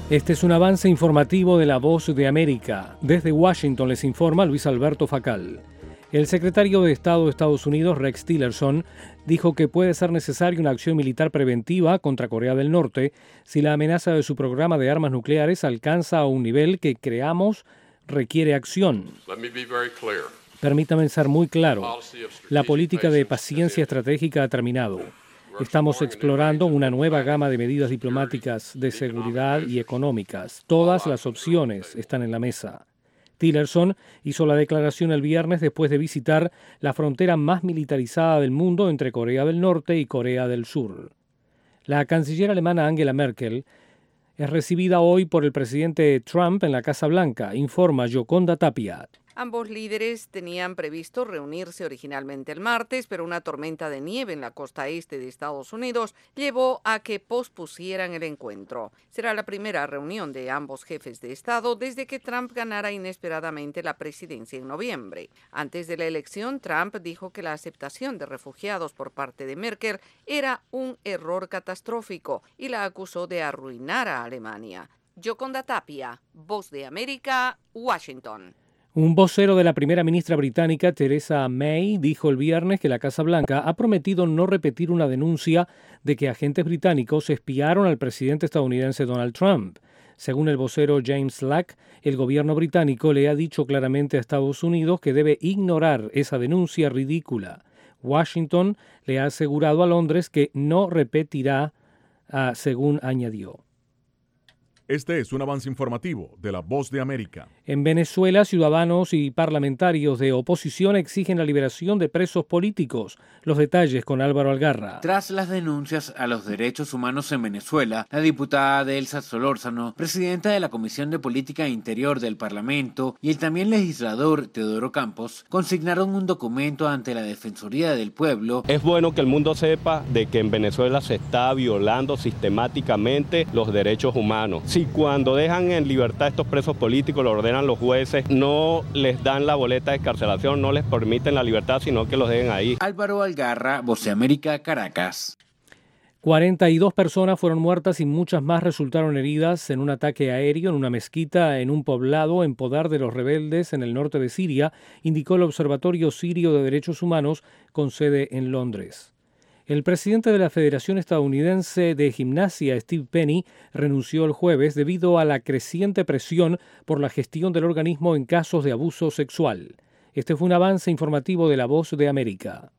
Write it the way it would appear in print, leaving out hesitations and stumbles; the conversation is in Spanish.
Este es un avance informativo de La Voz de América. Desde Washington les informa Luis Alberto Facal. El secretario de Estado de Estados Unidos, Rex Tillerson, dijo que puede ser necesaria una acción militar preventiva contra Corea del Norte si la amenaza de su programa de armas nucleares alcanza a un nivel que creamos requiere acción. Permítame ser muy claro. La política de paciencia estratégica ha terminado. Estamos explorando una nueva gama de medidas diplomáticas, de seguridad y económicas. Todas las opciones están en la mesa. Tillerson hizo la declaración el viernes después de visitar la frontera más militarizada del mundo entre Corea del Norte y Corea del Sur. La canciller alemana Angela Merkel es recibida hoy por el presidente Trump en la Casa Blanca, informa Yoconda Tapia. Ambos líderes tenían previsto reunirse originalmente el martes, pero una tormenta de nieve en la costa este de Estados Unidos llevó a que pospusieran el encuentro. Será la primera reunión de ambos jefes de Estado desde que Trump ganara inesperadamente la presidencia en noviembre. Antes de la elección, Trump dijo que la aceptación de refugiados por parte de Merkel era un error catastrófico y la acusó de arruinar a Alemania. Yoconda Tapia, Voz de América, Washington. Un vocero de la primera ministra británica, Theresa May, dijo el viernes que la Casa Blanca ha prometido no repetir una denuncia de que agentes británicos espiaron al presidente estadounidense Donald Trump. Según el vocero James Slack, el gobierno británico le ha dicho claramente a Estados Unidos que debe ignorar esa denuncia ridícula. Washington le ha asegurado a Londres que no repetirá, según añadió. Este es un avance informativo de La Voz de América. En Venezuela, ciudadanos y parlamentarios de oposición exigen la liberación de presos políticos. Los detalles con Álvaro Algarra. Tras las denuncias a los derechos humanos en Venezuela, la diputada Delsa Solórzano, presidenta de la Comisión de Política Interior del Parlamento, y el también legislador Teodoro Campos, consignaron un documento ante la Defensoría del Pueblo. Es bueno que el mundo sepa de que en Venezuela se está violando sistemáticamente los derechos humanos. Si cuando dejan en libertad a estos presos políticos, lo ordenan los jueces, no les dan la boleta de excarcelación, no les permiten la libertad, sino que los dejen ahí. Álvaro Algarra, Voz de América, Caracas. 42 personas fueron muertas y muchas más resultaron heridas en un ataque aéreo en una mezquita en un poblado en poder de los rebeldes en el norte de Siria, indicó el Observatorio Sirio de Derechos Humanos con sede en Londres. El presidente de la Federación Estadounidense de Gimnasia, Steve Penny, renunció el jueves debido a la creciente presión por la gestión del organismo en casos de abuso sexual. Este fue un avance informativo de La Voz de América.